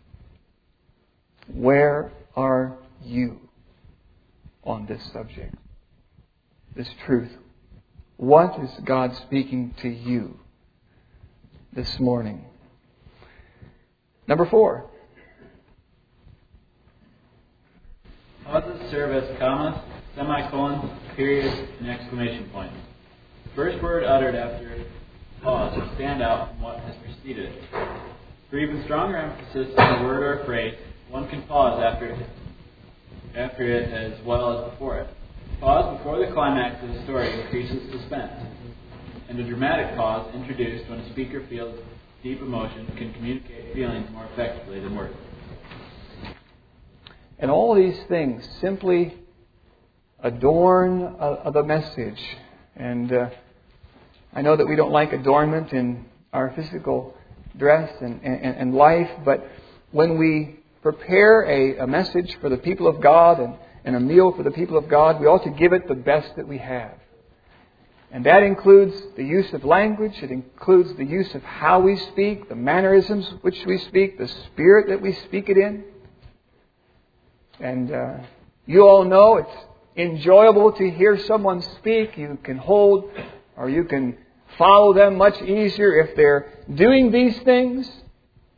Where are you on this subject? This truth. What is God speaking to you this morning? Number four. Pauses serve as commas, semicolons, periods, and exclamation points. The first word uttered after pause will stand out from what has preceded it. For even stronger emphasis on a word or a phrase, one can pause after it, after it as well as before it. Pause before the climax of the story increases suspense, and a dramatic pause introduced when a speaker feels deep emotion can communicate feelings more effectively than words. And all these things simply adorn uh, the message. And uh, I know that we don't like adornment in our physical dress and, and, and life, but when we prepare a, a message for the people of God and and a meal for the people of God, we ought to give it the best that we have. And that includes the use of language. It includes the use of how we speak, the mannerisms which we speak, the spirit that we speak it in. And uh, you all know it's enjoyable to hear someone speak. You can hold or you can follow them much easier if they're doing these things.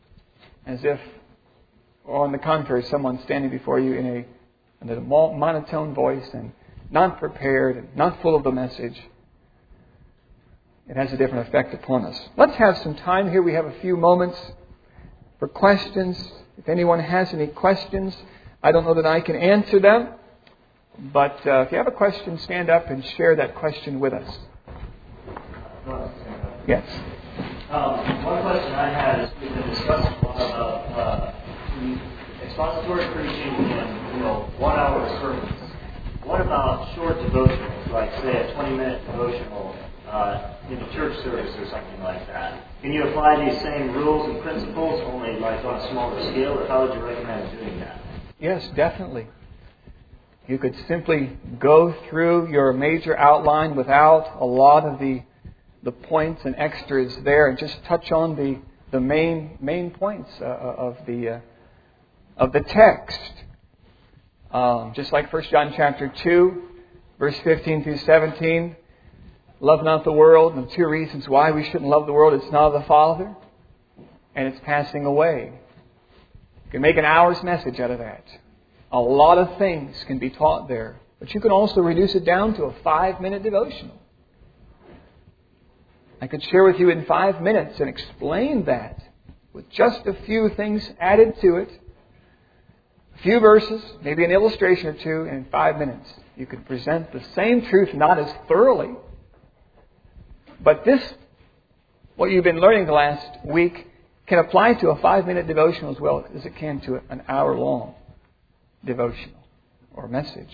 as if, or on the contrary, someone standing before you in a, in a monotone voice and not prepared and not full of the message. It has a different effect upon us. Let's have some time here. We have a few moments for questions. If anyone has any questions, I don't know that I can answer them. But uh, if you have a question, stand up and share that question with us. Yes. Um, one question I had is we've been discussing a lot about uh, expository preaching and, you know, one-hour sermons. What about short devotionals, like, say, a twenty-minute devotional uh, in a church service or something like that? Can you apply these same rules and principles, only like on a smaller scale, or how would you recommend doing that? Yes, definitely. You could simply go through your major outline without a lot of the the points and extras there, and just touch on the the main main points uh, of the uh, of the text. Um, just like First John chapter two, verse fifteen through seventeen. Love not the world, and the two reasons why we shouldn't love the world: it's not of the Father, and it's passing away. You can make an hour's message out of that. A lot of things can be taught there. But you can also reduce it down to a five-minute devotional. I could share with you in five minutes and explain that with just a few things added to it. A few verses, maybe an illustration or two, and in five minutes you could present the same truth, not as thoroughly. But this, what you've been learning the last week, can apply to a five-minute devotional as well as it can to an hour-long devotional or message.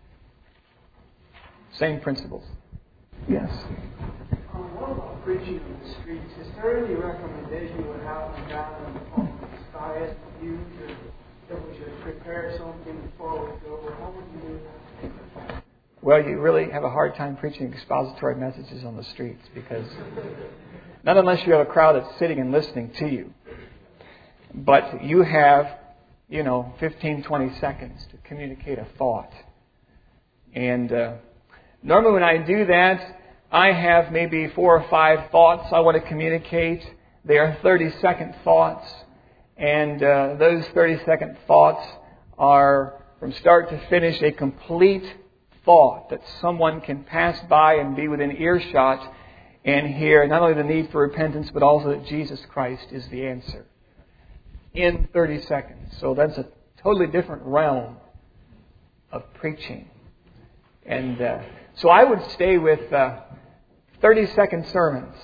Same principles. Yes. Um, what about preaching in the streets? Is there any recommendation you would have on that on diet views, or that we should prepare something before we go? Or how would you do that? Well, you really have a hard time preaching expository messages on the streets, because not unless you have a crowd that's sitting and listening to you. But you have, you know, fifteen, twenty seconds to communicate a thought. And uh, normally when I do that, I have maybe four or five thoughts I want to communicate. They are thirty-second thoughts. And uh, those thirty-second thoughts are, from start to finish, a complete thought that someone can pass by and be within earshot and hear not only the need for repentance, but also that Jesus Christ is the answer. In thirty seconds. So that's a totally different realm of preaching. And uh, so I would stay with uh, thirty-second sermons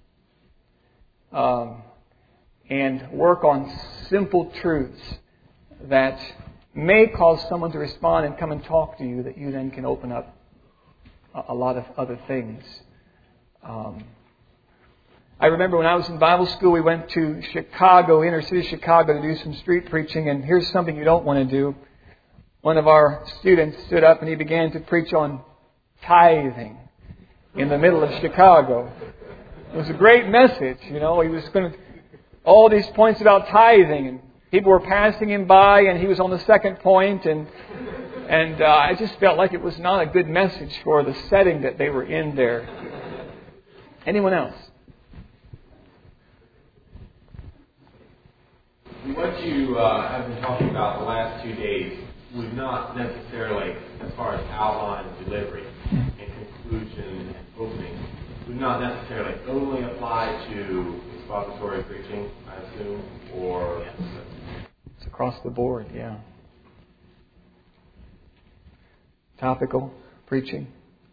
um, and work on simple truths that may cause someone to respond and come and talk to you, that you then can open up a, a lot of other things. Um, I remember when I was in Bible school, we went to Chicago, inner city Chicago, to do some street preaching. And here's something you don't want to do. One of our students stood up and he began to preach on tithing in the middle of Chicago. It was a great message, you know. He was going to all these points about tithing, and people were passing him by, and he was on the second point, and and uh, I just felt like it was not a good message for the setting that they were in there. Anyone else? What you uh, have been talking about the last two days would not necessarily, as far as outline and delivery and conclusion and opening, would not necessarily only apply to expository preaching, I assume, or... It's across the board, yeah. Topical preaching.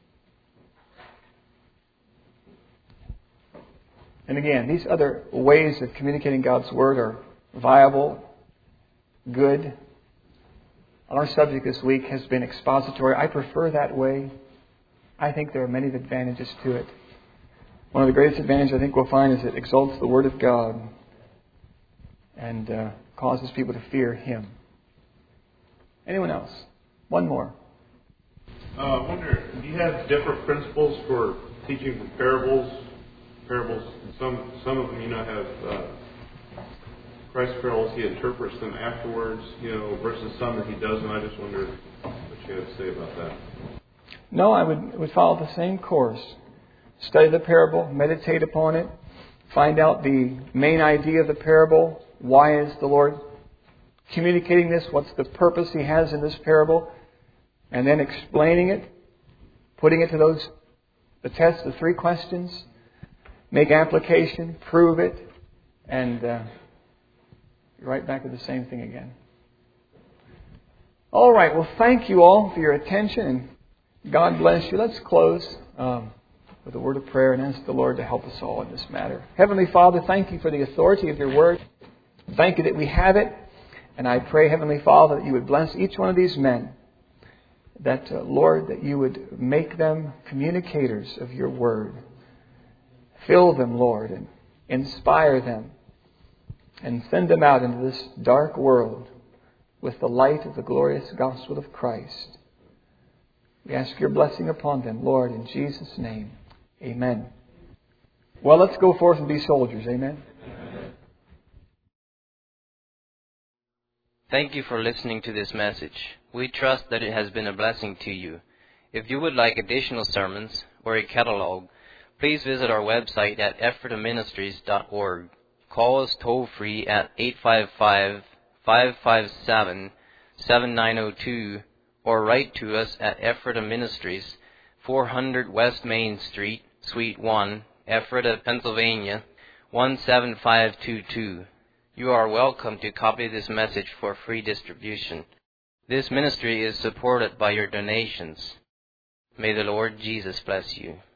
And again, these other ways of communicating God's Word are viable, good. Our subject this week has been expository. I prefer that way. I think there are many advantages to it. One of the greatest advantages I think we'll find is it exalts the Word of God and uh, causes people to fear Him. Anyone else? One more. Uh, I wonder, do you have different principles for teaching the parables? Parables, some some of them, you know, have uh, Christ's parables. He interprets them afterwards, you know, versus some that he doesn't. I just wonder what you have to say about that. No, I would would follow the same course. Study the parable, meditate upon it, find out the main idea of the parable, Why is the Lord communicating this? What's the purpose He has in this parable? And then explaining it, putting it to those, the test, the three questions. Make application, prove it, and uh, you're right back to the same thing again. All right, well, thank you all for your attention, and God bless you. Let's close um, with a word of prayer and ask the Lord to help us all in this matter. Heavenly Father, thank you for the authority of your word. Thank you that we have it. And I pray, Heavenly Father, that you would bless each one of these men. That, uh, Lord, that you would make them communicators of your word. Fill them, Lord, and inspire them. And send them out into this dark world with the light of the glorious gospel of Christ. We ask your blessing upon them, Lord, in Jesus' name. Amen. Well, let's go forth and be soldiers. Amen. Thank you for listening to this message. We trust that it has been a blessing to you. If you would like additional sermons or a catalog, please visit our website at ephrata ministries dot org. Call us toll-free at eight five five, five five seven, seven nine zero two or write to us at Ephrata Ministries, four hundred West Main Street, Suite one, Ephrata, Pennsylvania, one seven five two two. You are welcome to copy this message for free distribution. This ministry is supported by your donations. May the Lord Jesus bless you.